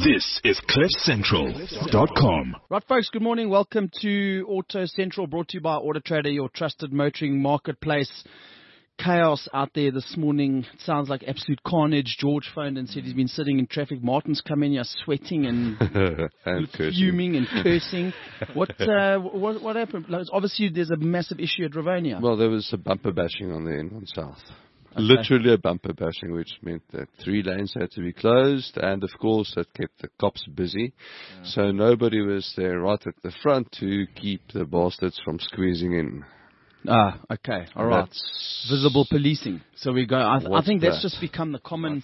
This is CliffCentral.com. Right, folks, good morning. Welcome to Auto Central, brought to you by Auto Trader, your trusted motoring marketplace. Chaos out there this morning. It sounds like absolute carnage. George phoned and said he's been sitting in traffic. Martin's come in here sweating and, and fuming and cursing. What happened? Like, obviously, there's a massive issue at Rivonia. Well, there was a bumper bashing on the N1 South. Okay. Literally a bumper bashing, which meant that 3 lanes had to be closed, and of course that kept the cops busy. Yeah. So nobody was there right at the front to keep the bastards from squeezing in. Ah, okay, all right. Visible policing. So we go. I think that's just become the common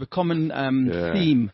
theme.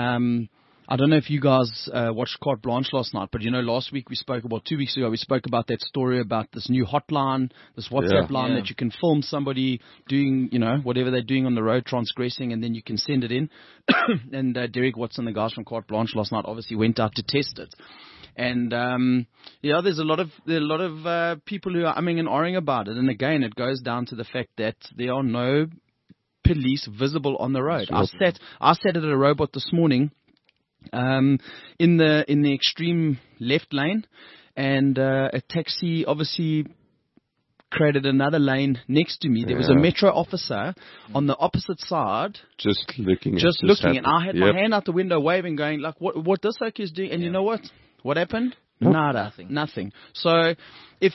I don't know if you guys watched Carte Blanche last night, but you know, last week 2 weeks ago, we spoke about that story about this new hotline, this WhatsApp line that you can film somebody doing, you know, whatever they're doing on the road, transgressing, and then you can send it in. And Derek Watson, the guys from Carte Blanche last night, obviously went out to test it. And there's a lot of people who are umming and ahhing about it. And again, it goes down to the fact that there are no police visible on the road. I sat at a robot this morning, in the extreme left lane, and a taxi obviously created another lane next to me. There was a metro officer on the opposite side, just looking, and I had my hand out the window waving, going like, "What this oak is doing?" And you know what? What happened? Nada. Nothing. So if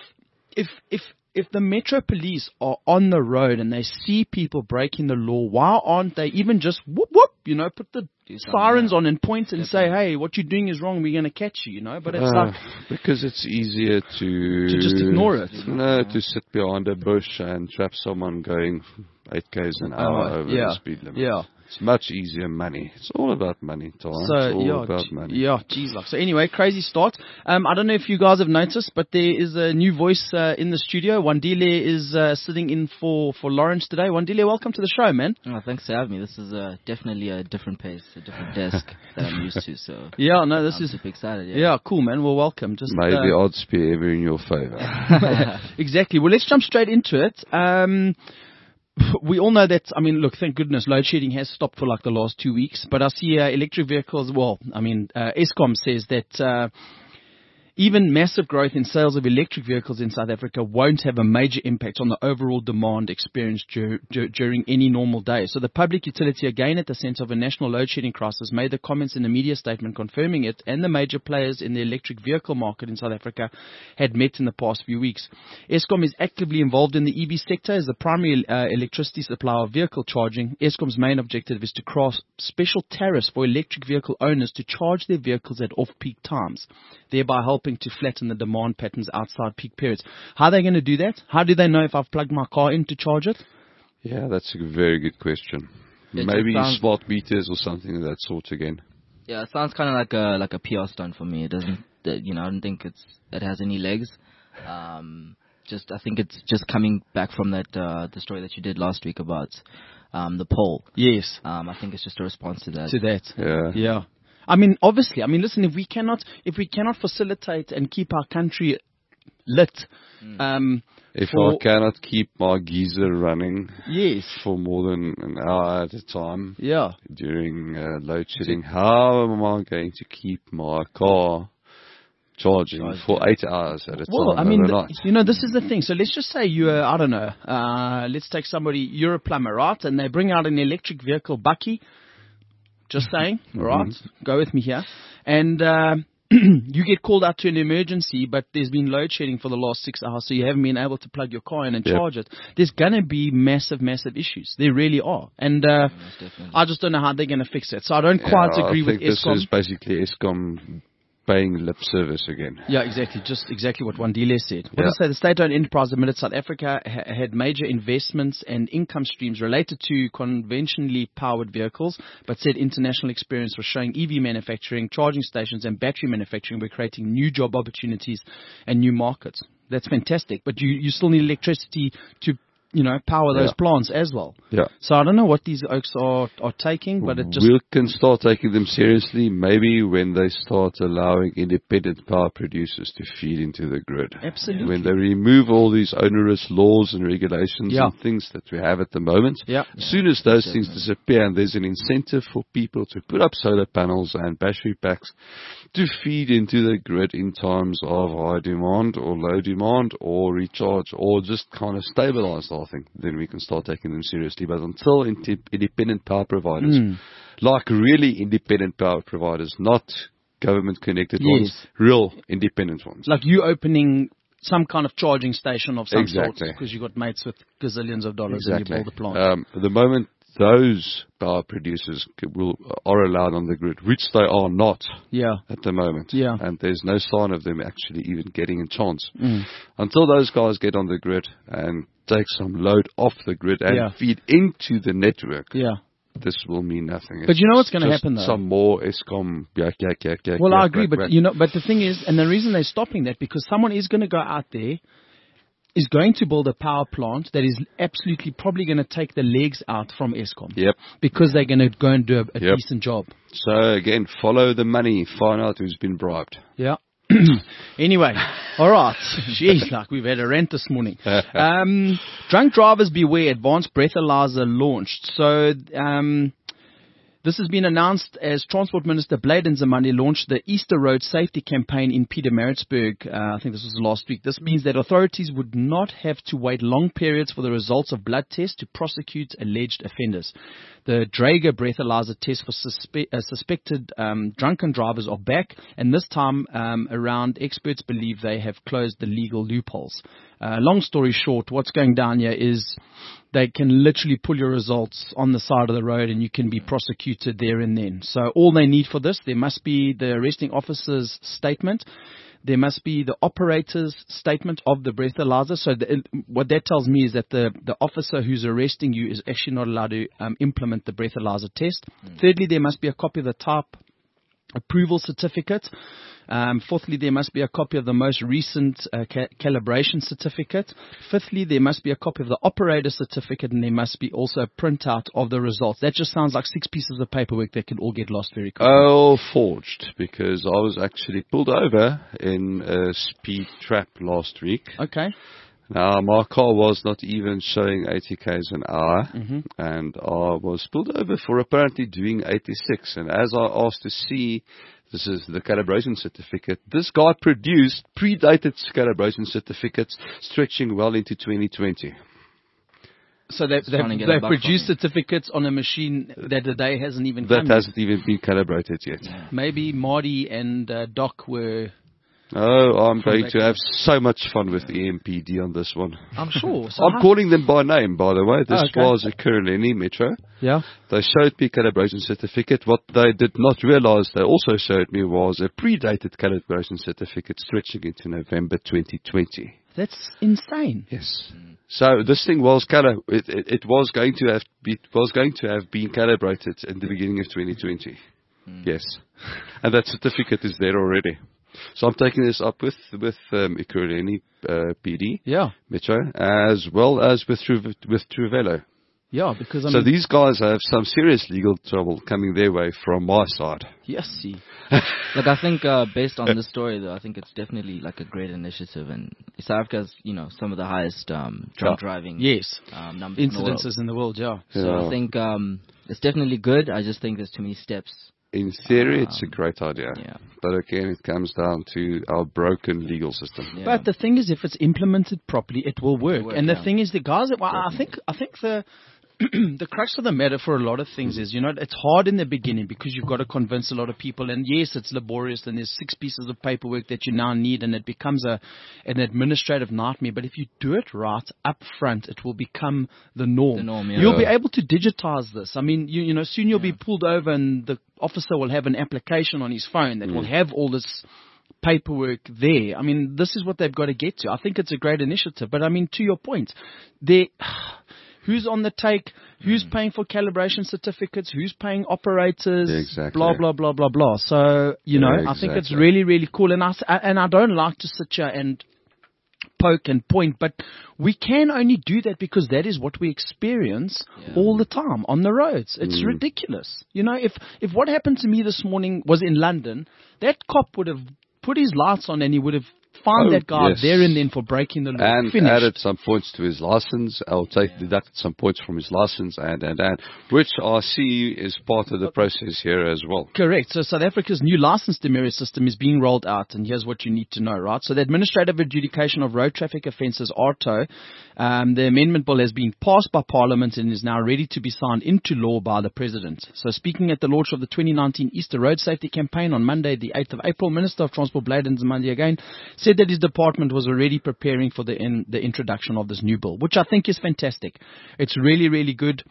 the Metro Police are on the road and they see people breaking the law, why aren't they even just whoop whoop, you know, put the sirens on and point and say, "Hey, what you're doing is wrong. We're going to catch you," you know? But it's like, because it's easier to just ignore it. No, to sit behind a bush and trap someone going 8 k's an hour over the speed limit. Yeah. It's much easier money. It's all about money, Tom. It's all about money. Yeah, geez. So anyway, crazy start. I don't know if you guys have noticed, but there is a new voice in the studio. Wandile is sitting in for Lawrence today. Wandile, welcome to the show, man. Oh, thanks for having me. This is definitely a different pace, a different desk that I'm used to. So I'm super excited. Yeah, cool, man. Well, welcome. Just may the odds be ever in your favor. Exactly. Well, let's jump straight into it. We all know that, I mean, look, thank goodness, load shedding has stopped for like the last 2 weeks. But I see electric vehicles, Eskom says that even massive growth in sales of electric vehicles in South Africa won't have a major impact on the overall demand experienced during any normal day. So the public utility, again at the center of a national load shedding crisis, made the comments in a media statement confirming it, and the major players in the electric vehicle market in South Africa had met in the past few weeks. Eskom is actively involved in the EV sector as the primary electricity supplier of vehicle charging. Eskom's main objective is to craft special tariffs for electric vehicle owners to charge their vehicles at off-peak times, thereby helping to flatten the demand patterns outside peak periods. How are they going to do that? How do they know if I've plugged my car in to charge it? Yeah, that's a very good question. Maybe smart meters or something of that sort again. Yeah, it sounds kind of like a PR stunt for me. It doesn't, I don't think it has any legs. I think it's just coming back from that the story that you did last week about the poll. Yes. I think it's just a response to that. Yeah. I mean, obviously, listen, if we cannot facilitate and keep our country lit, if I cannot keep my geyser running, for more than an hour at a time, during load shedding, how am I going to keep my car charging for 8 hours at a time? Well, this is the thing. So let's just say you're, I don't know, let's take somebody, you're a plumber, right? And they bring out an electric vehicle bakkie. Just saying, right? Go with me here. And you get called out to an emergency, but there's been load shedding for the last 6 hours, so you haven't been able to plug your car in and charge it. There's going to be massive issues. There really are. And I just don't know how they're going to fix it. So I don't quite agree with Eskom. This is basically Eskom paying lip service again. Yeah, exactly. Just exactly what Wandile said. What I say, the state-owned enterprise admitted South Africa had major investments and income streams related to conventionally powered vehicles, but said international experience was showing EV manufacturing, charging stations, and battery manufacturing were creating new job opportunities and new markets. That's fantastic. But you still need electricity to power those plants as well. Yeah. So I don't know what these oaks are taking, but it just... We can start taking them seriously maybe when they start allowing independent power producers to feed into the grid. Absolutely. When they remove all these onerous laws and regulations and things that we have at the moment. Yeah. As soon as those things disappear and there's an incentive for people to put up solar panels and battery packs to feed into the grid in times of high demand or low demand or recharge or just kind of stabilize the whole thing, then we can start taking them seriously. But until independent power providers, like really independent power providers, not government connected ones, real independent ones. Like you opening some kind of charging station of some sort because you got mates with gazillions of dollars and you build a plant. At the moment, those power producers are allowed on the grid, which they are not at the moment. Yeah. And there's no sign of them actually even getting a chance. Until those guys get on the grid and take some load off the grid and feed into the network, this will mean nothing. But you know what's going to happen though? Some more Eskom. Well, I agree, but but the thing is, and the reason they're stopping that, because someone is going to go out there, is going to build a power plant that is absolutely probably going to take the legs out from Eskom. Yep. Because they're going to go and do a decent job. So again, follow the money, find out who's been bribed. Yeah. Anyway, all right. Jeez, like we've had a rant this morning. Drunk drivers beware, advanced breathalyzer launched. So, this has been announced as Transport Minister Blade Nzimande launched the Easter Road Safety Campaign in Pietermaritzburg. I think this was last week. This means that authorities would not have to wait long periods for the results of blood tests to prosecute alleged offenders. The Draeger breathalyzer test for suspected drunken drivers are back, and this time around, experts believe they have closed the legal loopholes. Long story short, what's going down here is they can literally pull your results on the side of the road and you can be prosecuted there and then. So all they need for this, there must be the arresting officer's statement. There must be the operator's statement of the breathalyzer. So what that tells me is that the officer who's arresting you is actually not allowed to implement the breathalyzer test. Thirdly, there must be a copy of the type approval certificate. Fourthly, there must be a copy of the most recent calibration certificate. Fifthly, there must be a copy of the operator certificate, and there must be also a printout of the results. That just sounds like 6 pieces of paperwork that can all get lost very quickly. Oh, forged, because I was actually pulled over in a speed trap last week. Okay. Now, my car was not even showing 80 k's an hour, and I was pulled over for apparently doing 86. And as I asked to see, this is the calibration certificate, this guy produced predated calibration certificates stretching well into 2020. So they've produced certificates on a machine that the day hasn't even come. That hasn't even been calibrated yet. Yeah. Maybe Marty and Doc were... Oh, I'm going to have so much fun with the EMPD on this one. I'm sure. So I'm calling them by name, by the way. This was a Ekurhuleni Metro. Yeah. They showed me calibration certificate. What they did not realize they also showed me was a predated calibration certificate stretching into November 2020. That's insane. Yes. So this thing was it was going to have been calibrated in the beginning of 2020. Yes. And that certificate is there already. So I'm taking this up with Ekurhuleni PD, Metro, as well as with Truvelo. Yeah, because so these guys have some serious legal trouble coming their way from my side. Yes, see. Look, I think based on this story, though, I think it's definitely like a great initiative, and South Africa's, some of the highest drunk driving numbers incidences in the world. Yeah. So I think it's definitely good. I just think there's too many steps. In theory, it's a great idea. Yeah. But again, it comes down to our broken legal system. Yeah. But the thing is, if it's implemented properly, it will work. And the thing is, the guys, I think the crux of the matter for a lot of things is, it's hard in the beginning because you've got to convince a lot of people. And yes, it's laborious and there's 6 pieces of paperwork that you now need and it becomes an administrative nightmare. But if you do it right up front, it will become the norm. You'll be able to digitize this. I mean, soon you'll be pulled over and the officer will have an application on his phone that will have all this paperwork there. I mean, this is what they've got to get to. I think it's a great initiative. But I mean, to your point, who's on the take? Who's paying for calibration certificates? Who's paying operators? Exactly. Blah, blah, blah, blah, blah. So, I think it's really, really cool. And I don't like to sit here and poke and point, but we can only do that because that is what we experience all the time on the roads. It's ridiculous. You know, if what happened to me this morning was in London, that cop would have put his lights on and he would have fined that guy there and then for breaking the law. And added some points to his license. I'll deducted some points from his license and, which I see is part of the process here as well. Correct. So South Africa's new license demerit system is being rolled out, and here's what you need to know, right? So the Administrative Adjudication of Road Traffic Offences, ARTO, the amendment bill has been passed by Parliament and is now ready to be signed into law by the President. So speaking at the launch of the 2019 Easter Road Safety Campaign on Monday, the 8th of April, Minister of Transport Blade Nzimande again said that his department was already preparing for the introduction of this new bill, which I think is fantastic. It's really, really good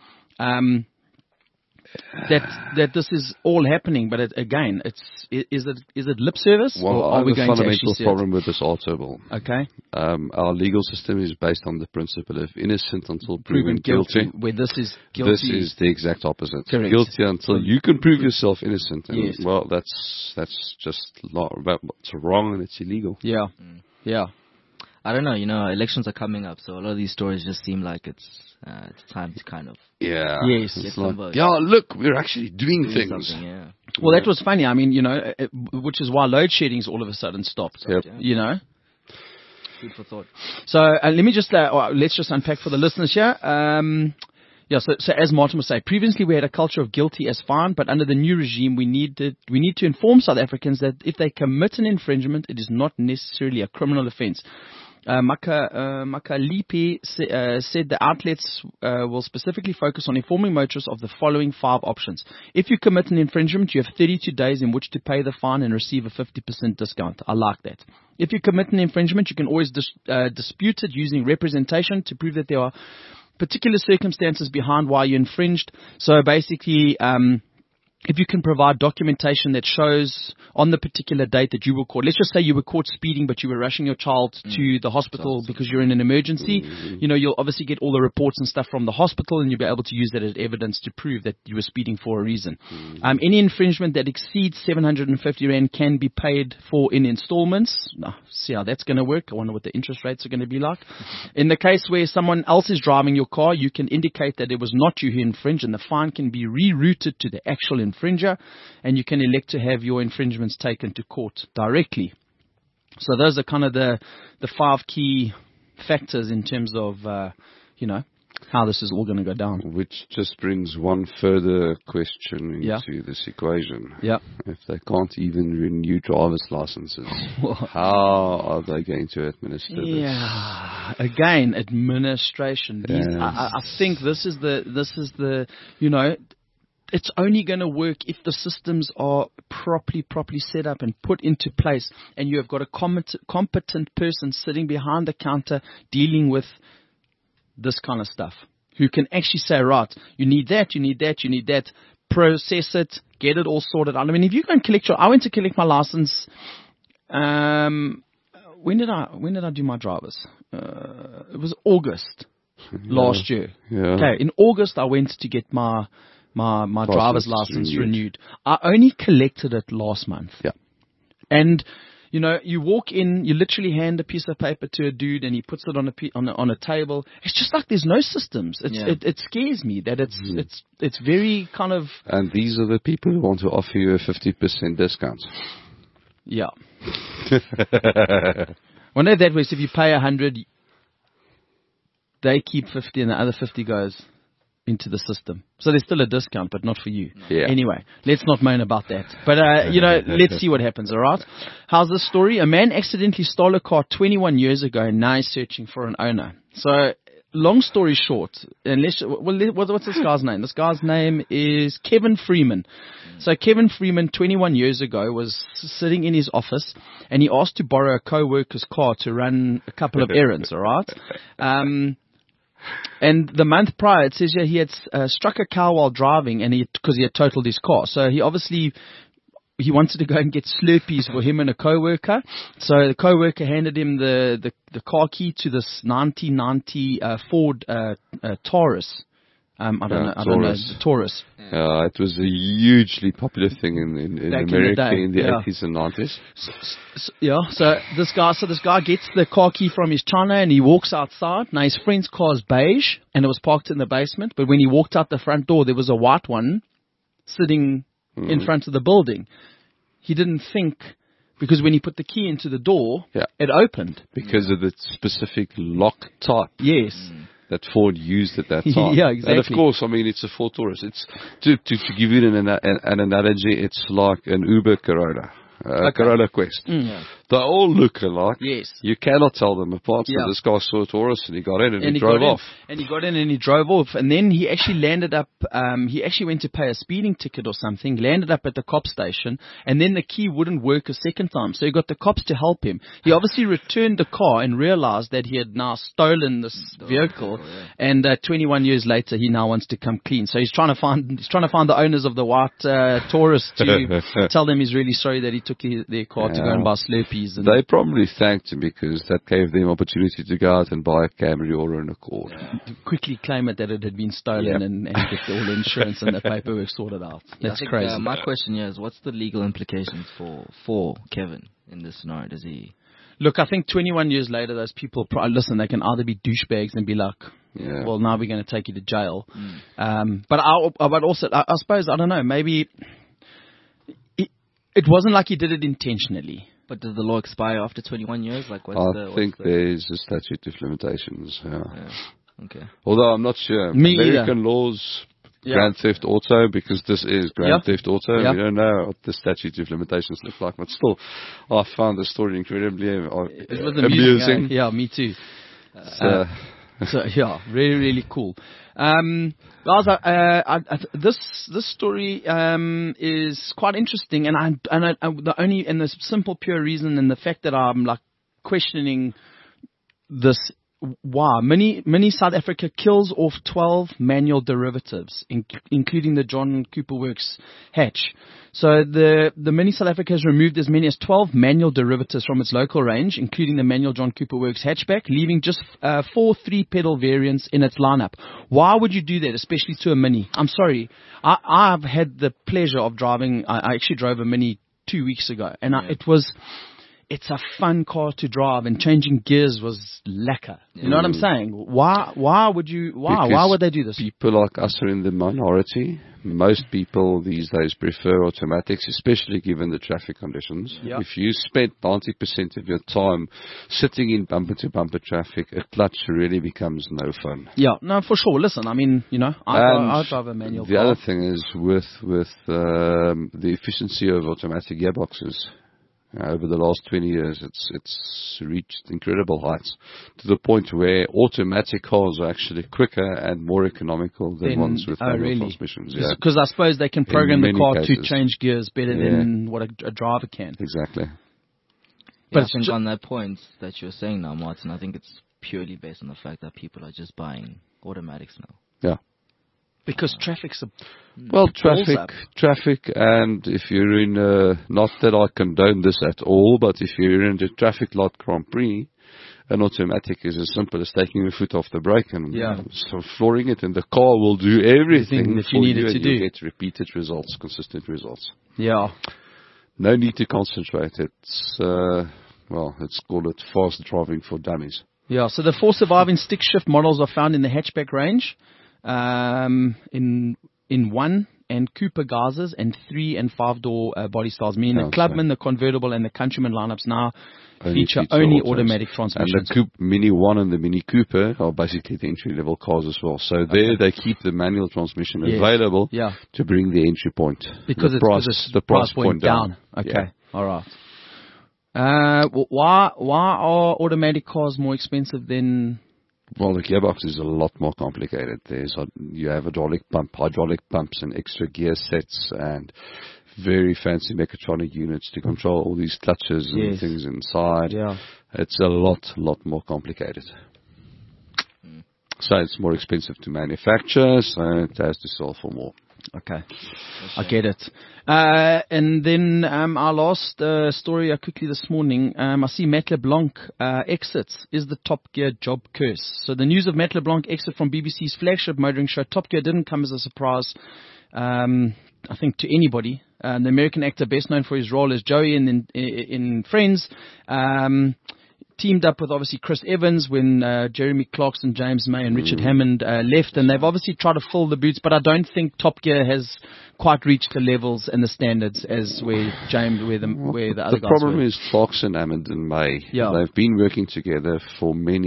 that this is all happening. But is it lip service? Well, or are we going to actually see it? I have a fundamental problem with this ARTO bill. Okay. Our legal system is based on the principle of innocent until proven guilty. Where this is guilty. This is the exact opposite. Correct. Guilty until you can prove yourself innocent. And well, that's just it's wrong and it's illegal. Yeah. Yeah. I don't know. You know, elections are coming up, so a lot of these stories just seem like it's time to kind of get some votes. Yeah, look, we're actually doing things. Well, that was funny. I mean, you know, which is why load shedding's all of a sudden stopped. Yep. You know. Food for thought. So let me just let's just unpack for the listeners here. So as Martin was saying, previously we had a culture of guilty as fine, but under the new regime, we need to inform South Africans that if they commit an infringement, it is not necessarily a criminal offence. Makalipi said the outlets will specifically focus on informing motorists of the following 5 options. If you commit an infringement, you have 32 days in which to pay the fine and receive a 50% discount. I like that. If you commit an infringement, you can always dispute it using representation to prove that there are particular circumstances behind why you infringed. So basically, if you can provide documentation that shows on the particular date that you were caught. Let's just say you were caught speeding, but you were rushing your child to the hospital because you're in an emergency. You know, you'll obviously get all the reports and stuff from the hospital, and you'll be able to use that as evidence to prove that you were speeding for a reason. Any infringement that exceeds 750 Rand can be paid for in installments. See how that's going to work. I wonder what the interest rates are going to be like. In the case where someone else is driving your car, you can indicate that it was not you who infringed, and the fine can be rerouted to the actual infringer, and you can elect to have your infringements taken to court directly. So those are kind of the 5 key factors in terms of how this is all going to go down. Which just brings one further question into this equation. Yeah. If they can't even renew driver's licenses, how are they going to administer this? Yeah. Again, administration. I think this is the it's only going to work if the systems are properly set up and put into place, and you have got a competent person sitting behind the counter dealing with this kind of stuff, who can actually say, right, you need that, process it, get it all sorted out. I mean, if you go and I went to collect my license, when did I do my drivers? It was August last year. Yeah. Okay, in August I went to get my driver's license renewed. I only collected it last month. Yeah. And you know, you walk in, you literally hand a piece of paper to a dude, and he puts it on a table. It's just like there's no systems. It scares me that it's very kind of. And these are the people who want to offer you a 50% discount. Yeah. Well, no, that way, so if you pay 100, they keep 50, and the other 50 goes into the system. So there's still a discount, but not for you. Yeah. Anyway, let's not moan about that. But, let's see what happens, all right? How's this story? A man accidentally stole a car 21 years ago, and now he's searching for an owner. So, long story short, what's this guy's name? This guy's name is Kevin Freeman. So Kevin Freeman, 21 years ago, was sitting in his office, and he asked to borrow a co-worker's car to run a couple of errands, all right? And the month prior, it says here he had struck a cow while driving, because he had totaled his car. So he wanted to go and get Slurpees for him and a co-worker. So the co-worker handed him the car key to this 1990 Ford Taurus. I don't know, the Taurus. It was a hugely popular thing in America in the 80s and 90s. So this guy gets the car key from his China and he walks outside. Now his friend's car is beige and it was parked in the basement. But when he walked out the front door, there was a white one sitting in front of the building. He didn't think, because when he put the key into the door, it opened. Because of the specific lock type. Yes. That Ford used at that time. Yeah, exactly. And of course, I mean, it's a Ford Taurus. It's to give you an analogy, it's like an Uber Corolla. Corolla Quest. They all look alike. Yes. You cannot tell them apart. So this guy saw a Taurus and he got in and he drove off. And he got in and he drove off. And then he actually landed up, he actually went to pay a speeding ticket or something, landed up at the cop station, and then the key wouldn't work a second time. So he got the cops to help him. He obviously returned the car and realized that he had now stolen this vehicle. And 21 years later, he now wants to come clean. So he's trying to find the owners of the white Taurus to tell them he's really sorry that he took their car to go and buy Slurpees. And they probably thanked him because that gave them opportunity to go out and buy a Camry or an Accord. Quickly claim it that it had been stolen and get all the insurance and the paperwork sorted out. That's crazy. My question here is, what's the legal implications for Kevin in this scenario? Does he... Look, I think 21 years later, those people, listen, they can either be douchebags and be like, well, now we're going to take you to jail. But I suppose, I don't know, maybe... It wasn't like he did it intentionally. But does the law expire after 21 years? Like, I think there's a statute of limitations. Okay. Although I'm not sure. American laws, Grand Theft Auto, because this is Grand Theft Auto. We don't know what the statute of limitations look like. But still, I found the story incredibly amusing. Yeah, me too. So really, really cool. Guys, this story is quite interesting, and the simple pure reason and the fact that I'm like questioning this. Wow, Mini South Africa kills off 12 manual derivatives, including the John Cooper Works hatch. So the Mini South Africa has removed as many as 12 manual derivatives from its local range, including the manual John Cooper Works hatchback, leaving just 4 3-pedal variants in its lineup. Why would you do that, especially to a Mini? I'm sorry. I've had the pleasure of driving. I actually drove a Mini 2 weeks ago, and it's a fun car to drive, and changing gears was lekker. You know what I'm saying? Why would they do this? People like us are in the minority. Most people these days prefer automatics, especially given the traffic conditions. Yep. If you spend 90% of your time sitting in bumper-to-bumper traffic, a clutch really becomes no fun. Yeah, no, for sure. Listen, I mean, I drive a manual car. The other thing is with the efficiency of automatic gearboxes. Over the last 20 years, it's reached incredible heights to the point where automatic cars are actually quicker and more economical than ones with manual transmissions. Because I suppose they can program the car to change gears better than what a driver can. Exactly. But I think on that point that you're saying now, Martin, I think it's purely based on the fact that people are just buying automatics now. Yeah. Because traffic's traffic, and if you're in not that I condone this at all, but if you're in the traffic light Grand Prix, an automatic is as simple as taking your foot off the brake and so flooring it, and the car will do everything that you need it to do. You get repeated results, consistent results. Yeah. No need to concentrate. It's let's call it fast driving for dummies. Yeah. So the 4 surviving stick shift models are found in the hatchback range. In 1 and Cooper Geysers and 3 and 5-door body styles, meaning the Clubman, the Convertible, and the Countryman lineups now feature only automatic transmissions. And the Mini 1 and the Mini Cooper are basically the entry-level cars as well. So there they keep the manual transmission available to bring the entry point. Because the price point down. Okay, all right. Why are automatic cars more expensive than... Well, the gearbox is a lot more complicated. You have hydraulic pumps and extra gear sets and very fancy mechatronic units to control all these clutches and things inside. Yeah. It's a lot more complicated. So it's more expensive to manufacture, so it has to sell for more. Okay, I get it. And then our last story quickly this morning, I see Matt LeBlanc exits. Is the Top Gear job curse? So the news of Matt LeBlanc exit from BBC's flagship motoring show Top Gear didn't come as a surprise, I think, to anybody. The American actor, best known for his role as Joey in Friends, teamed up with obviously Chris Evans when Jeremy Clarkson, James May and Richard Hammond left, and they've obviously tried to fill the boots, but I don't think Top Gear has quite reached the levels and the standards as where the other guys The problem were. is Clarkson, Hammond and May. Yeah. They've been working together for many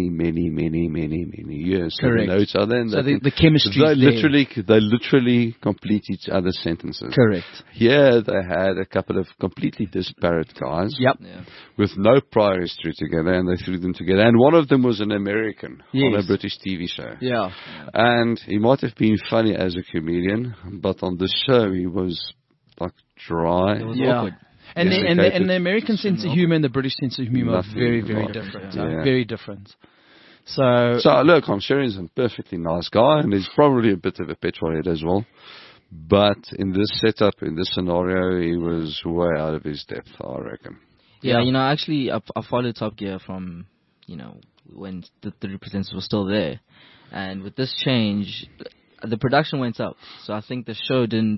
years. Correct. So they know each other, and So the chemistry they literally complete each other's sentences. Correct. Here they had a couple of completely disparate guys. Yep. Yeah. With no prior history together, and they threw them together. And one of them was an American on a British TV show. Yeah. And he might have been funny as a comedian, but on the show he was like dry. It was awkward. And the American sense of humor and the British sense of humor are very different. Yeah. Very different. So look, I'm sure he's a perfectly nice guy, and he's probably a bit of a petrolhead as well. But in this setup, in this scenario, he was way out of his depth, I reckon. Yeah, actually, I followed Top Gear from, when the representatives were still there. And with this change, the production went up. So I think the show didn't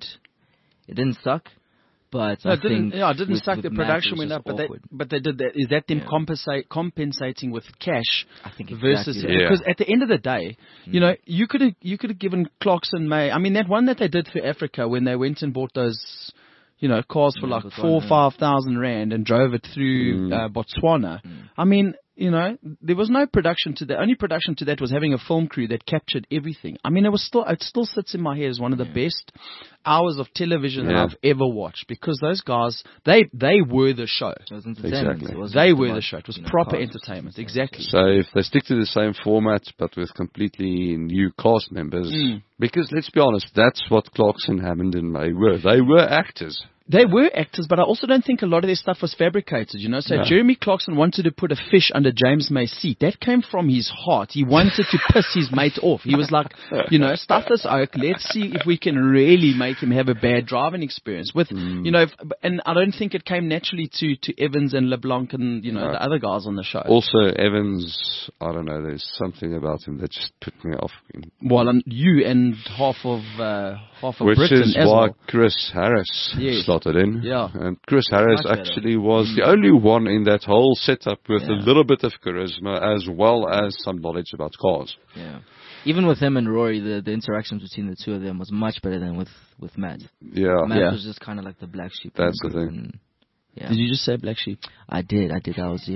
suck. But it didn't suck. The production went up, but they did that. Is that them compensating with cash? I think versus because at the end of the day, you could have given Clarkson May. I mean, that one that they did for Africa when they went and bought those, cars for like 4,000 or 5,000 rand and drove it through Botswana. I mean, there was no production to that. Only production to that was having a film crew that captured everything. I mean, it still sits in my head as one of the best hours of television that I've ever watched, because those guys, they were the show. It was entertainment. Exactly. They were the show. It was proper entertainment. Exactly. So if they stick to the same format but with completely new cast members, because let's be honest, that's what Clarkson, Hammond and May were. They were actors. They were actors, but I also don't think a lot of their stuff was fabricated, So Jeremy Clarkson wanted to put a fish under James May's seat. That came from his heart. He wanted to piss his mate off. He was like, stuff this oak. Let's see if we can really make him have a bad driving experience. With, and I don't think it came naturally to Evans and LeBlanc and, the other guys on the show. Also, Evans, I don't know, there's something about him that just put me off. Well, you and half of Which Britain is as why well. Chris Harris slotted in. Yeah. And Chris Harris actually was the only one in that whole setup with a little bit of charisma as well as some knowledge about cars. Yeah. Even with him and Rory, the interactions between the two of them was much better than with Matt. Yeah. Matt was just kind of like the black sheep. That's the thing. Yeah. Did you just say black sheep? I did. I was,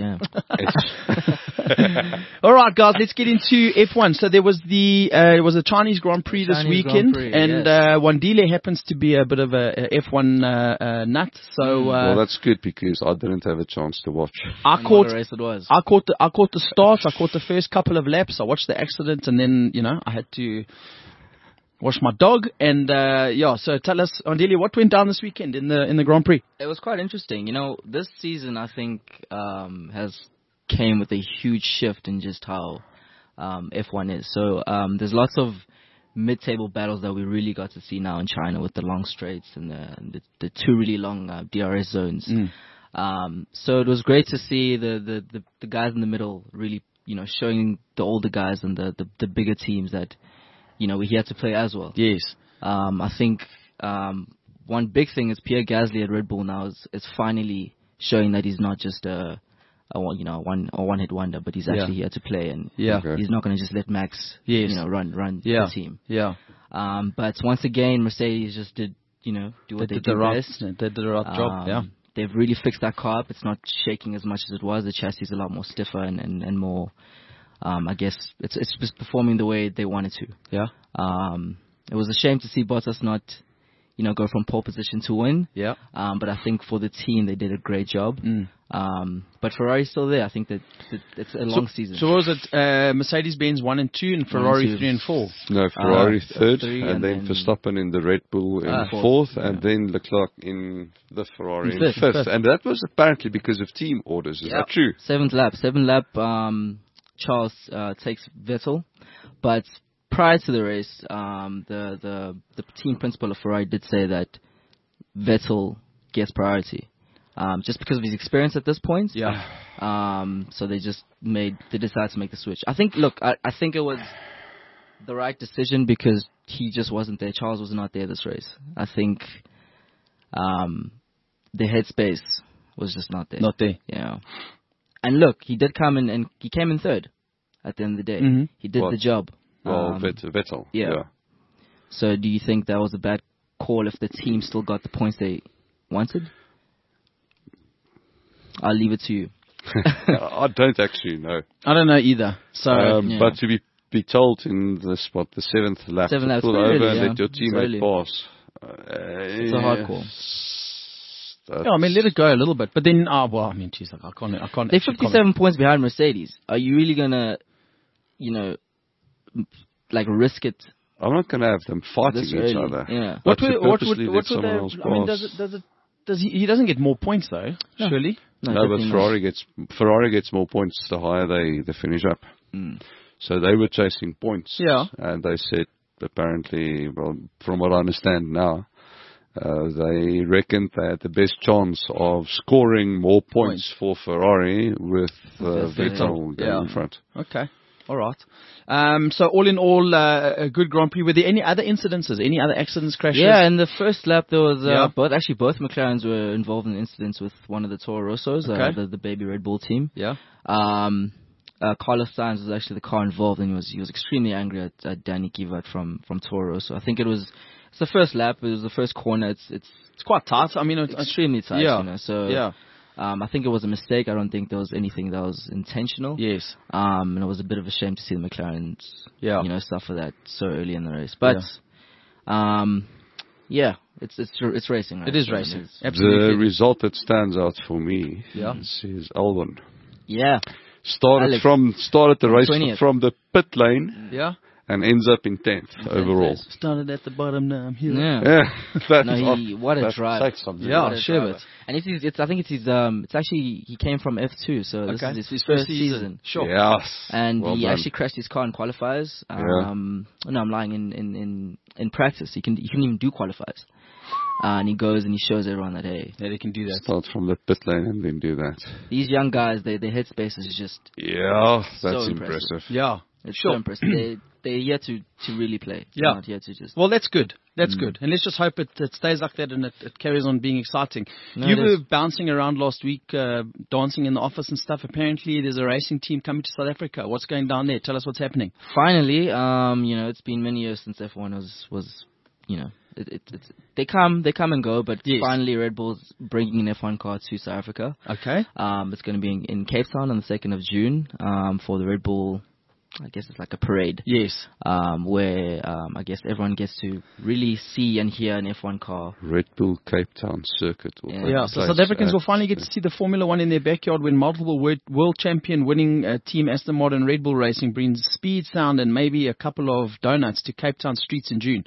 All right, guys, let's get into F1. So there was it was a Chinese Grand Prix this weekend, and Wandile happens to be a bit of a F1 nut. So well, that's good because I didn't have a chance to watch. I caught the race it was. I caught the start. I caught the first couple of laps. I watched the accident, and then I had to wash my dog, and so tell us, Andeli, what went down this weekend in the Grand Prix? It was quite interesting. This season I think came with a huge shift in just how F1 is. So there's lots of mid-table battles that we really got to see now in China with the long straights and the two really long DRS zones. So it was great to see the guys in the middle really showing the older guys and the bigger teams that we're here to play as well. Yes. I think one big thing is Pierre Gasly at Red Bull now is finally showing that he's not just a one-hit wonder, but he's actually here to play, and he's not going to just let Max run the team. Yeah. But once again, Mercedes just did do what they did best. They did the right job. Yeah. They've really fixed that car up. It's not shaking as much as it was. The chassis is a lot more stiffer and more. I guess it's just performing the way they wanted to. Yeah. It was a shame to see Bottas not, go from pole position to win. Yeah. But I think for the team they did a great job. But Ferrari's still there. I think that it's a long season. So what was it? Mercedes-Benz 1 and 2, and Ferrari 3 and 4. No, Ferrari third, and then Verstappen in the Red Bull in fourth, and then Leclerc in the Ferrari in fifth. And that was apparently because of team orders. Is that true? Seventh lap. Charles takes Vettel, but prior to the race, the team principal of Ferrari did say that Vettel gets priority, just because of his experience at this point. Yeah. So they decided to make the switch. I think it was the right decision because he just wasn't there. Charles was not there this race. I think the headspace was just not there. Not there. Yeah. And look, he did come in, and he came in third at the end of the day. Mm-hmm. He did the job. Well, Vettel. Yeah. So do you think that was a bad call if the team still got the points they wanted? I'll leave it to you. I don't actually know. I don't know either. So, but to be told in the 7th lap to pull over and let your teammate pass. It's a hard call. Yeah, I mean, let it go a little bit. But then, geez, I can't. They're 57 points behind Mercedes. Are you really going to, risk it? I'm not going to have them fighting each other. Yeah. What would he doesn't get more points though, surely? No, but Ferrari gets more points the higher they finish up. So they were chasing points. Yeah. And they said, apparently, well, from what I understand now, they reckoned they had the best chance of scoring more points for Ferrari with Vettel going in front. Okay. All right. So all in all, a good Grand Prix. Were there any other incidences, any other accidents, crashes? Yeah, in the first lap there was both McLarens were involved in incidents with one of the Toro Rossos, the baby Red Bull team. Yeah. Carlos Sainz was actually the car involved, and he was extremely angry at Danny Kivat from Toro Rosso. I think it's the first lap. It was the first corner. It's quite tight. I mean, it's extremely tight. Yeah. So yeah. I think it was a mistake. I don't think there was anything that was intentional. Yes. And it was a bit of a shame to see the McLarens, suffer that so early in the race. But, it's racing. Right? It is racing. Absolutely. The result that stands out for me is Albon. Yeah. Started the race 20th. From the pit lane. Yeah. And ends up in 10th overall. Started at the bottom, now I'm here. Yeah. What a drive. Yeah, sure. And it's actually, he came from F2, so this is his first season. Sure. Yes. And he actually crashed his car in qualifiers. No, I'm lying, in practice. He couldn't even do qualifiers. And he goes and he shows everyone that, hey, they can do that. Start from the pit lane and then do that. These young guys, their headspace is just that's impressive. Yeah. It's so impressive. They're here to really play. Yeah. Not here to just... Well, that's good. That's good. And let's just hope it stays like that and it carries on being exciting. You were bouncing around last week, dancing in the office and stuff. Apparently, there's a racing team coming to South Africa. What's going down there? Tell us what's happening. Finally, it's been many years since F1 was they come and go, but finally Red Bull's bringing an F1 car to South Africa. Okay. It's going to be in Cape Town on the 2nd of June for the Red Bull, I guess it's like a parade. Yes. Where I guess everyone gets to really see and hear an F1 car. Red Bull Cape Town circuit. So South Africans will finally get to see the Formula One in their backyard when multiple world champion winning team Aston Martin Red Bull Racing brings speed, sound, and maybe a couple of donuts to Cape Town streets in June.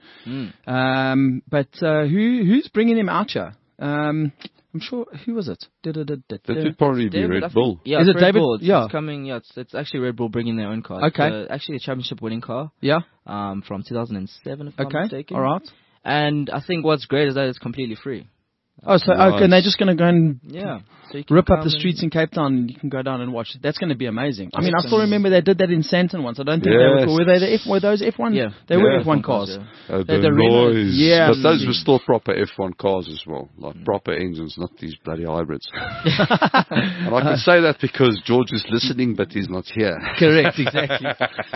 But who's bringing them out here? I'm sure, who was it? That would probably be Red Bull. Yeah, is it Red David? Bull. Yeah. It's actually Red Bull bringing their own car. Okay. Actually a championship winning car. Yeah. From 2007, if I'm mistaken. All right. And I think what's great is that it's completely free. And they're just going to go and so rip up the streets in Cape Town and you can go down and watch. That's going to be amazing. I mean, I still remember they did that in Sandton once. I don't think were those F1? Yeah. They were F1 cars. The noise. Yeah. But those were still proper F1 cars as well. Like proper engines, not these bloody hybrids. And I can say that because George is listening, but he's not here. Correct, exactly.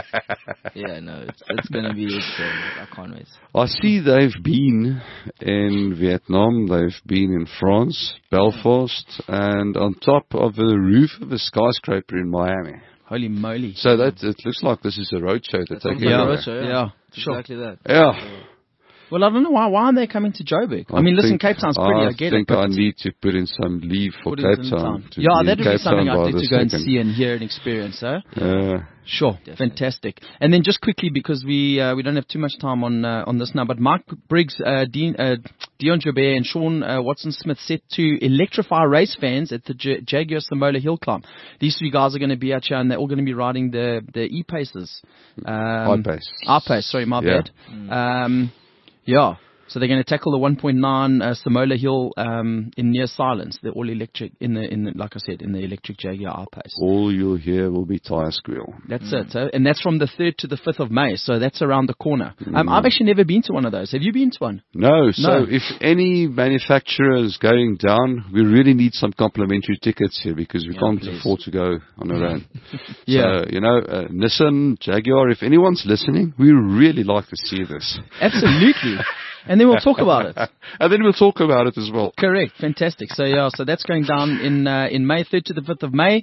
It's going to be, I can't wait. I see they've been in Vietnam, they've been in France, Belfast, and on top of the roof of a skyscraper in Miami. Holy moly. So it looks like this is a road show they're taking. Yeah, sure. Exactly that. Yeah. Well, I don't know why aren't they coming to Joburg? I mean, listen, Cape Town's pretty, I get it. I think I need to put in some leave for Cape Town. Yeah, that would be something I'd like to go and see and hear and experience, huh? Sure, definitely. Fantastic. And then just quickly, because we don't have too much time on this now, but Mark Briggs, Dion Joubert and Sean Watson-Smith set to electrify race fans at the Jaguar Samola Hill Climb. These 3 guys are going to be out here, and they're all going to be riding the E-Paces. I-Pace, sorry, my bad. Yeah. So they're going to tackle the 1.9 Samola Hill in near silence. They're all electric like I said, in the electric Jaguar I-Pace. All you'll hear will be tyre squeal. That's it. And that's from the 3rd to the 5th of May. So that's around the corner. I've actually never been to one of those. Have you been to one? No. So if any manufacturer is going down, we really need some complimentary tickets here because we can't afford to go on our own. So, Nissan, Jaguar, if anyone's listening, we really like to see this. Absolutely. And then we'll talk about it. And then we'll talk about it as well. Correct. Fantastic. So so that's going down in May, 3rd to the 5th of May.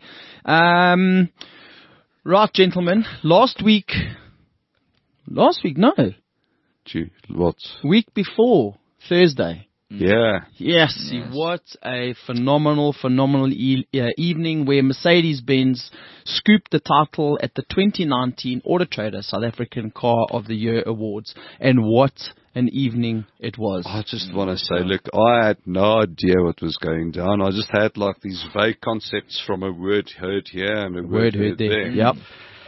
Right, gentlemen. Last week, no. What? Week before, Thursday. Yeah. Yes. What a phenomenal evening where Mercedes-Benz scooped the title at the 2019 Auto Trader South African Car of the Year Awards. And what an evening it was. I just want to say, look, I had no idea what was going down. I just had like these vague concepts from a word heard here and a word heard there. Yep.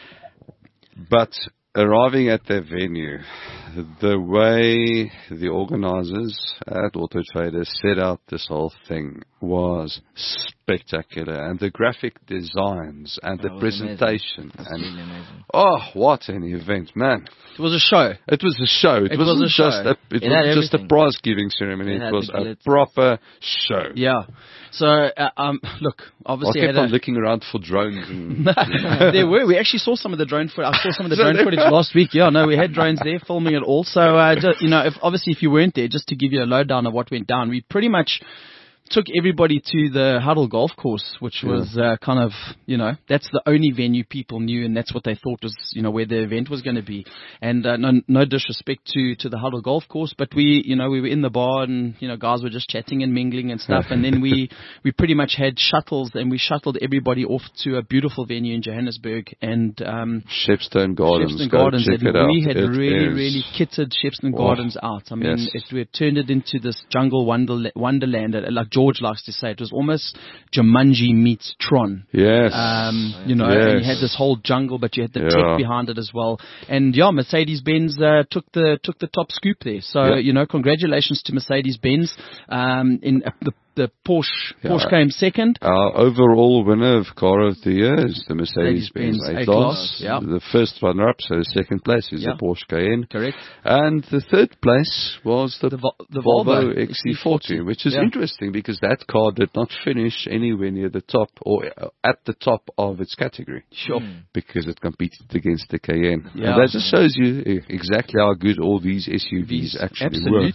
But arriving at their venue, the way the organizers at Auto Trader set out this whole thing was spectacular. And the graphic designs and the presentation. Really amazing. Oh, what an event, man. It was a show. It was a show. It wasn't just a prize-giving ceremony. It was a proper show. Yeah. So, look, obviously... I kept on looking around for drones. And there were. We actually saw some of the drone footage. I saw some of the drone footage last week. Yeah, no, we had drones there filming it all. So, if you weren't there, just to give you a lowdown of what went down, we pretty much took everybody to the Huddle Golf Course, which was kind of, that's the only venue people knew, and that's what they thought was, where the event was going to be. And no disrespect to the Huddle Golf Course, but we were in the bar and, guys were just chatting and mingling and stuff. And then we pretty much had shuttles, and we shuttled everybody off to a beautiful venue in Johannesburg and Shepstone Gardens. We had really kitted Shepstone Gardens out. I mean, we turned it into this jungle wonderland, like George likes to say. It was almost Jumanji meets Tron. Yes. And you had this whole jungle, but you had the tech behind it as well. And Mercedes-Benz took the top scoop there. So, congratulations to Mercedes-Benz. In the Porsche came second. Our overall winner of Car of the Year is the Mercedes-Benz A-Class. Yeah. The first runner-up, so second place is the Porsche Cayenne. Correct. And the third place was the Volvo XC40, which is interesting because that car did not finish anywhere near the top or at the top of its category. Sure. Because it competed against the Cayenne. Yeah. And that just shows you exactly how good all these SUVs actually work.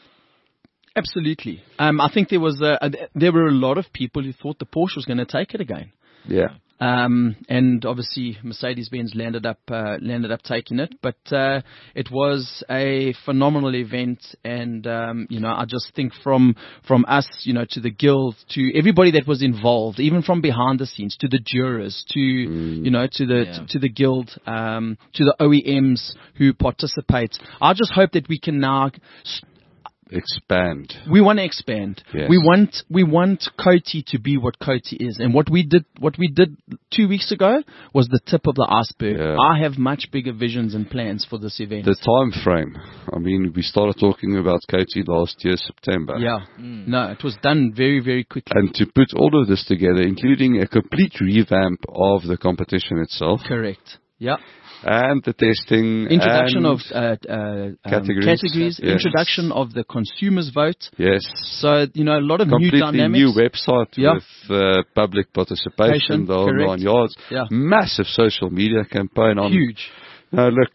Absolutely. I think there were a lot of people who thought the Porsche was going to take it again. Yeah. And obviously Mercedes-Benz landed up taking it, but it was a phenomenal event. And I just think from us, to the guild, to everybody that was involved, even from behind the scenes, to the jurors, to the guild, to the OEMs who participate. I just hope that we can now expand. We want to expand. Yes. We want Coty to be what Coty is. And what we did 2 weeks ago was the tip of the iceberg. Yeah. I have much bigger visions and plans for this event. The time frame. I mean, we started talking about Coty last year, September. Yeah. No, it was done very, very quickly. And to put all of this together, including a complete revamp of the competition itself. Lot. Yeah. And the testing. Introduction and of categories. Yes. Introduction of the consumer's vote. Yes. So, a lot of new dynamics. New website with public participation, the whole 9 yards. Yeah. Massive social media campaign. Huge. No, look,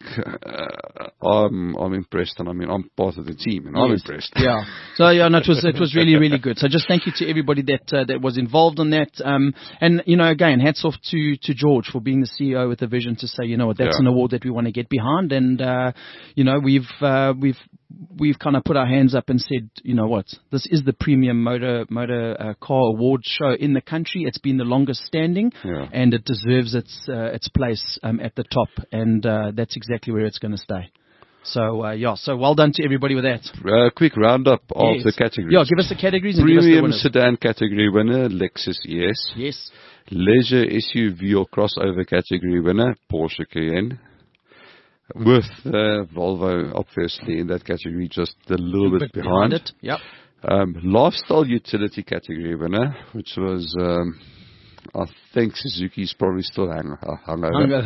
I'm impressed, and I mean, I'm part of the team, and I'm impressed. Yeah. So it was really, really good. So just thank you to everybody that was involved on that. And again, hats off to George for being the CEO with the vision to say, that's an award that we want to get behind, and we've we've kind of put our hands up and said, you know what, this is the premium motor car award show in the country. It's been the longest standing, and it deserves its place at the top, and that's exactly where it's going to stay. So, so well done to everybody with that. Quick roundup of the categories. Yeah, give us the categories. And Premium give us the sedan category winner, Lexus ES. Yes. Leisure SUV or crossover category winner, Porsche Cayenne. With Volvo, obviously, in that category, just a little bit behind it. Yep. Lifestyle utility category winner, which was... I think Suzuki's probably still hungover.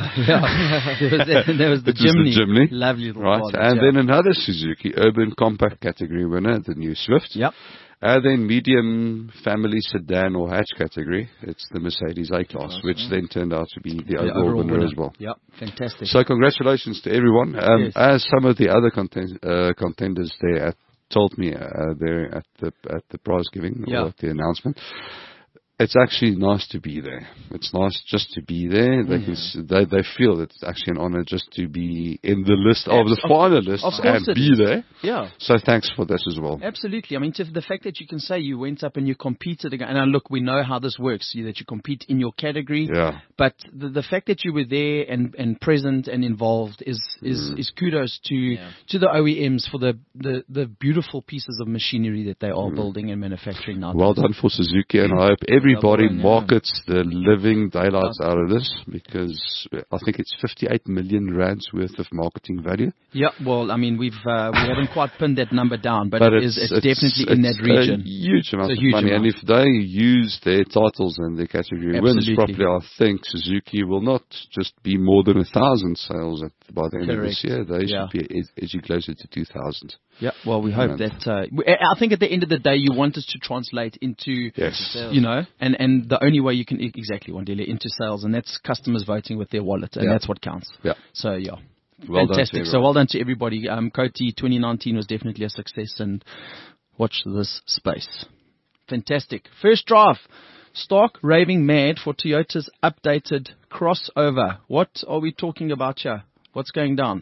There was the Jimny. Lovely little right. product, and then another Suzuki Urban Compact category winner, the new Swift. Yep. And then medium family sedan or hatch category, it's the Mercedes A-Class, which then turned out to be the overall winner as well. Yep, fantastic. So congratulations to everyone. As some of the other contenders there told me there at the prize giving or at the announcement, it's actually nice to be there. It's nice just to be there. They feel that it's actually an honor just to be in the list of the finalists and be there. Yeah. So thanks for this as well. Absolutely. I mean, the fact that you can say you went up and you competed again, and look, we know how this works, that you compete in your category. Yeah. But the fact that you were there and present and involved is kudos to the OEMs for the beautiful pieces of machinery that they are building and manufacturing now. Well done for Suzuki, and I hope everybody markets the living daylights out of this, because I think it's 58 million rands worth of marketing value. Yeah, well, I mean, we haven't quite pinned that number down, but it's definitely in that region. It's a huge amount of money, and if they use their titles and their category wins properly, I think Suzuki will not just be more than 1,000 sales by the end of this year. They should be edging closer to 2,000. Yeah, well, we hope that. I think at the end of the day, you want us to translate into, you know, and the only way you can into sales, and that's customers voting with their wallet, and that's what counts. Yeah. So well fantastic. So well done to everybody. Coty 2019 was definitely a success, and watch this space. Fantastic. First drive. Stark raving mad for Toyota's updated crossover. What are we talking about here? What's going down?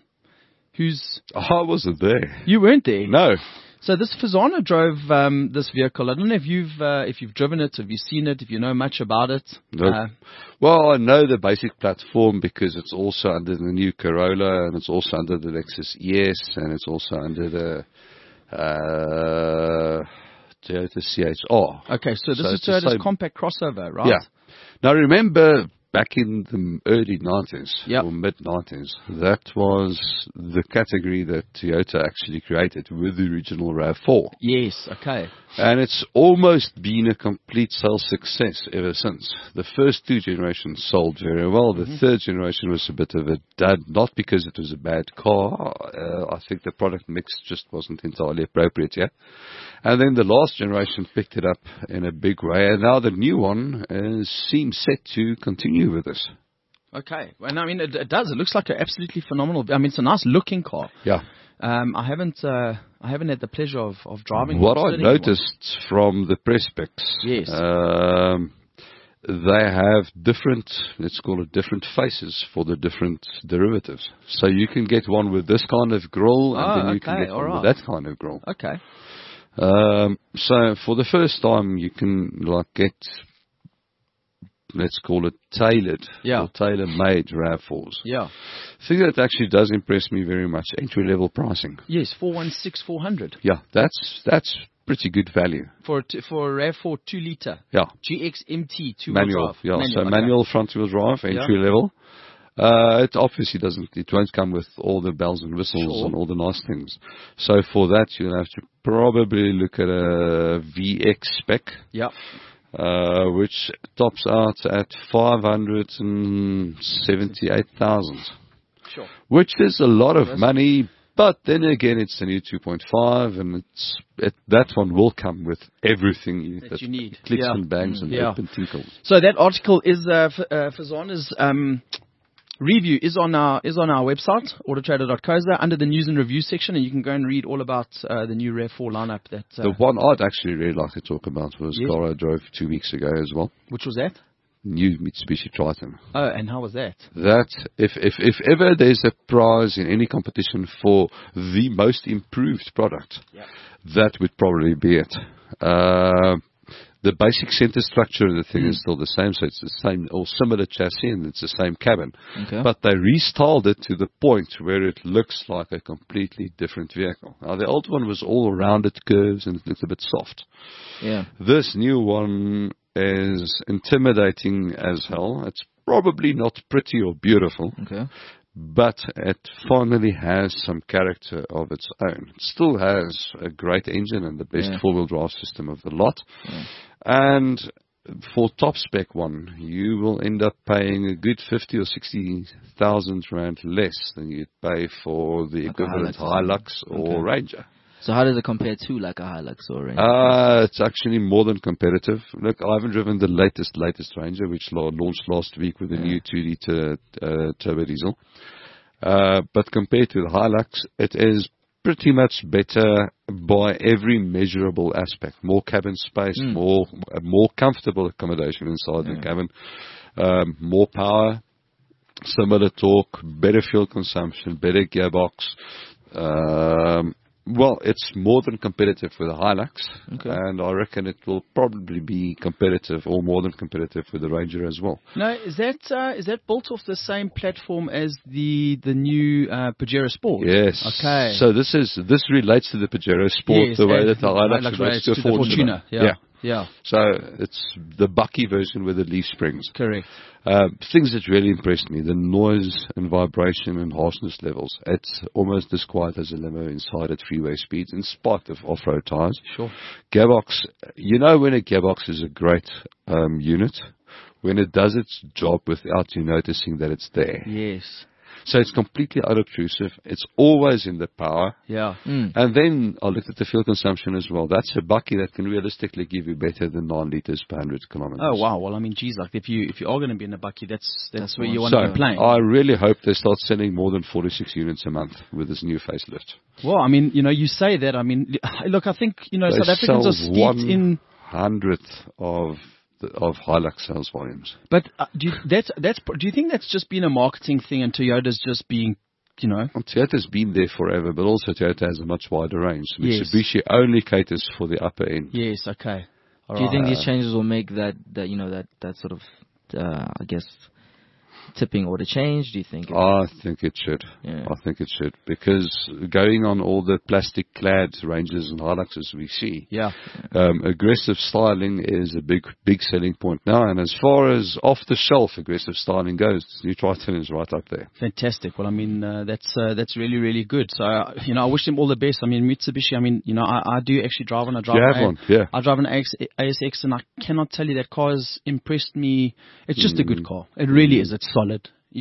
I wasn't there. You weren't there? No. So this Fasano drove this vehicle. I don't know if you've driven it, if you've seen it, if you know much about it. Nope. Well, I know the basic platform because it's also under the new Corolla, and it's also under the Lexus ES, and it's also under the Toyota CHR. Okay, so this is Toyota's compact crossover, right? Yeah. Now remember, back in the early 90s or mid-90s, that was the category that Toyota actually created with the original RAV4. Yes, okay. And it's almost been a complete sales success ever since. The first two generations sold very well. The third generation was a bit of a dud, not because it was a bad car. I think the product mix just wasn't entirely appropriate yet. And then the last generation picked it up in a big way. And now the new one seems set to continue with this. Okay. And I mean, it does. It looks like an absolutely phenomenal... I mean, it's a nice looking car. Yeah. I haven't had the pleasure of driving. What I noticed from the press specs, yes, they have different, let's call it different faces for the different derivatives. So you can get one with this kind of grille, and then you can get one with that kind of grille. Okay. So for the first time, you can get, let's call it tailored or tailor-made RAV4s. Yeah. I think that actually does impress me very much. Entry-level pricing. Yes, 416,400. Yeah, that's pretty good value. For a RAV4 2-litre. Yeah. GXMT 2-wheel manual drive. Yeah, so manual front-wheel drive, entry-level. It obviously it won't come with all the bells and whistles and all the nice things. So for that, you'll have to probably look at a VX spec. Yeah. Which tops out at 578,000. Sure. Which is a lot of money, but then again, it's a new 2.5, and that one will come with everything that you need. Clicks and bangs and open tinkles. So that article is Fasano's review is on our website, autotrader.co.za, under the news and review section, and you can go and read all about the new RAV4 lineup. The one I'd actually really like to talk about was car I drove 2 weeks ago as well. Which was that? new Mitsubishi Triton. Oh, and how was that? That, if ever there's a prize in any competition for the most improved product, that would probably be it. The basic center structure of the thing is still the same, so it's the same or similar chassis and it's the same cabin. Okay. But they restyled it to the point where it looks like a completely different vehicle. Now, the old one was all rounded curves and it looked a bit soft. Yeah. This new one is intimidating as hell. It's probably not pretty or beautiful. Okay. But it finally has some character of its own. It still has a great engine and the best four-wheel drive system of the lot. Yeah. And for top spec one, you will end up paying a good 50 or 60,000 rand less than you'd pay for the equivalent Hilux or Ranger. So how does it compare to like a Hilux or Ranger? It's actually more than competitive. Look, I haven't driven the latest Ranger, which launched last week with a new 2-liter turbo diesel. But compared to the Hilux, it is pretty much better by every measurable aspect. More cabin space, more comfortable accommodation inside the cabin, more power, similar torque, better fuel consumption, better gearbox. Well, it's more than competitive with the Hilux, and I reckon it will probably be competitive or more than competitive with the Ranger as well. Now, is that built off the same platform as the new Pajero Sport? Yes. Okay. So this relates to the Pajero Sport the way that the Hilux relates to a Fortuner. Yeah. So it's the Bucky version with the leaf springs. Correct. Things that really impressed me, the noise and vibration and harshness levels. It's almost as quiet as a limo inside at freeway speeds in spite of off-road tires. Sure. Gearbox, you know when a gearbox is a great unit? When it does its job without you noticing that it's there. Yes. So it's completely unobtrusive. It's always in the power. Yeah. And then I looked at the fuel consumption as well. That's a Bucky that can realistically give you better than 9 liters per 100 kilometers. Oh, wow. Well, I mean, geez, like if you are going to be in a Bucky, that's where you want to be playing. I really hope they start selling more than 46 units a month with this new facelift. Well, I mean, you say that. I mean, look, I think, South Africans are steeped in 100th of Hilux sales volumes. But do you think that's just been a marketing thing and Toyota's just being, Well, Toyota's been there forever, but also Toyota has a much wider range. Mitsubishi only caters for the upper end. Yes, okay. Do you think these changes will make that sort of, I guess, tipping order change? Do you think? I think it should. Yeah. I think it should, because going on all the plastic-clad Rangers and Hiluxes we see, aggressive styling is a big selling point now. And as far as off-the-shelf aggressive styling goes, the new Triton is right up there. Fantastic. Well, I mean, that's really, really good. So, I wish them all the best. I mean, Mitsubishi, I do actually drive one. I drive an ASX, and I cannot tell you that car has impressed me. It's just a good car. It really is. It's solid.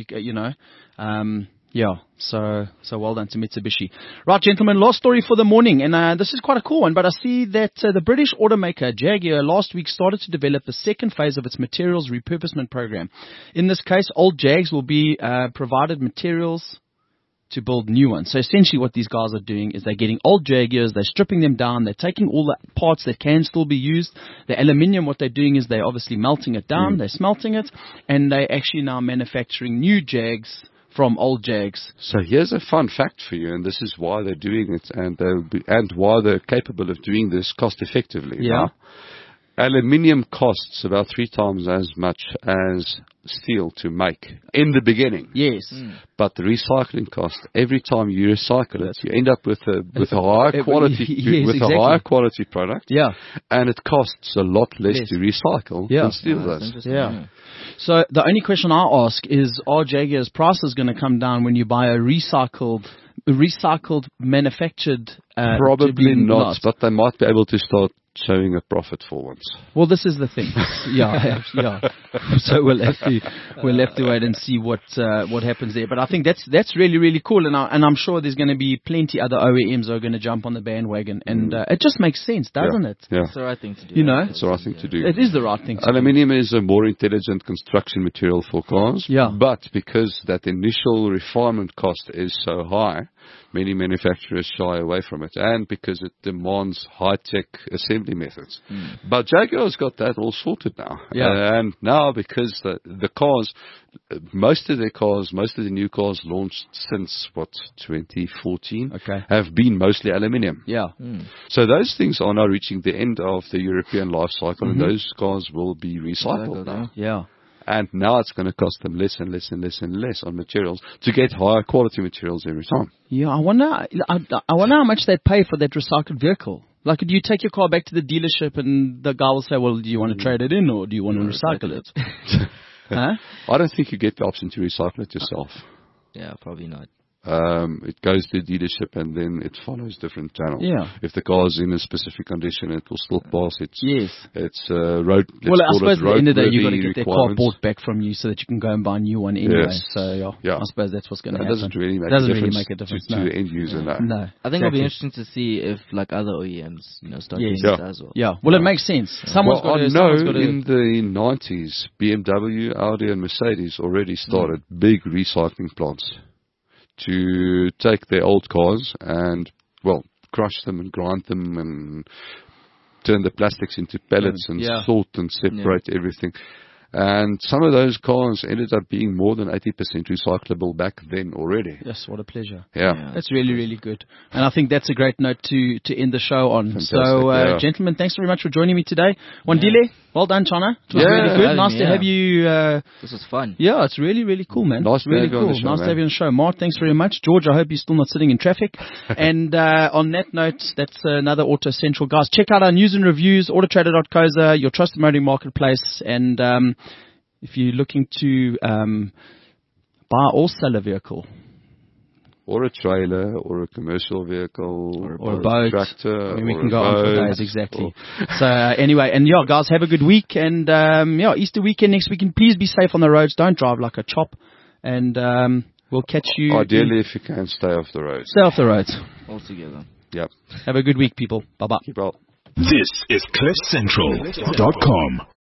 So well done to Mitsubishi. Right, gentlemen, last story for the morning, and this is quite a cool one, but I see that the British automaker Jaguar last week started to develop the second phase of its materials repurposement program. In this case, old Jags will be provided materials to build new ones. So essentially what these guys are doing is they're getting old Jaguars, they're stripping them down, they're taking all the parts that can still be used. The aluminium, what they're doing is they're obviously melting it down, they're smelting it, and they're actually now manufacturing new Jags from old Jags. So here's a fun fact for you, and this is why they're doing it, and why they're capable of doing this cost effectively. Yeah. Now, aluminium costs about 3 times as much as steel to make in the beginning. Yes. But the recycling cost, every time you recycle it, you end up with a higher quality a higher quality product. Yeah. And it costs a lot less to recycle than steel does. Yeah. So the only question I ask is, are Jaguar's prices going to come down when you buy a recycled manufactured? Probably not, but they might be able to start showing a profit for once. Well, this is the thing. Yeah. So we'll have to wait and see what happens there. But I think that's really, really cool, and I'm sure there's going to be plenty other OEMs that are going to jump on the bandwagon, and it just makes sense, doesn't it? Yeah. It's the right thing to do. It's the right thing to do. It is the right thing to do. Aluminium is a more intelligent construction material for cars. Yeah. But because that initial refinement cost is so high, many manufacturers shy away from it, and because it demands high-tech assembly methods. But Jaguar's got that all sorted now. And now, because the cars, most of the new cars launched since, 2014, have been mostly aluminium. So those things are now reaching the end of the European life cycle, and those cars will be recycled now. And now it's going to cost them less and less and less and less on materials to get higher quality materials every time. Yeah, I wonder how much they pay for that recycled vehicle. Like, do you take your car back to the dealership and the guy will say, well, do you want to trade it in or do you want to recycle it? I don't think you get the option to recycle it yourself. Yeah, probably not. It goes to the dealership and then it follows different channels. If the car is in a specific condition, it will still pass its road. Well, I suppose at the end of the day, you've got to get that car bought back from you so that you can go and buy a new one anyway. So, I suppose that's what's going to happen. It doesn't really make a difference to the end user, no. I think it'll be interesting to see if, like, other OEMs, start doing it as well. Yeah, well, it makes sense. Someone's got to. In the 90s, BMW, Audi, and Mercedes already started big recycling plants to take their old cars and, crush them and grind them and turn the plastics into pellets and sort and separate everything. And some of those cars ended up being more than 80% recyclable back then already. Yes, what a pleasure. Yeah. That's really, really good. And I think that's a great note to end the show on. Fantastic, so, gentlemen, thanks very much for joining me today. Wandile, well done, Chana. It was really good. Nice to have you. This was fun. Yeah, it's really, really cool, man. Nice really cool. Nice to have you on the show. Mark, thanks very much. George, I hope you're still not sitting in traffic. And on that note, that's another Auto Central. Guys, check out our news and reviews, autotrader.co.za, your trusted motoring marketplace. And if you're looking to buy or sell a vehicle, or a trailer, or a commercial vehicle, or a boat, tractor, I mean, we can go on for days, exactly. So anyway, and guys, have a good week, and Easter weekend next weekend. Please be safe on the roads. Don't drive like a chop, and we'll catch you. Ideally, if you can, stay off the road. Stay off the roads altogether. Yep. Have a good week, people. Bye bye. Keep up. This is CliffCentral.com.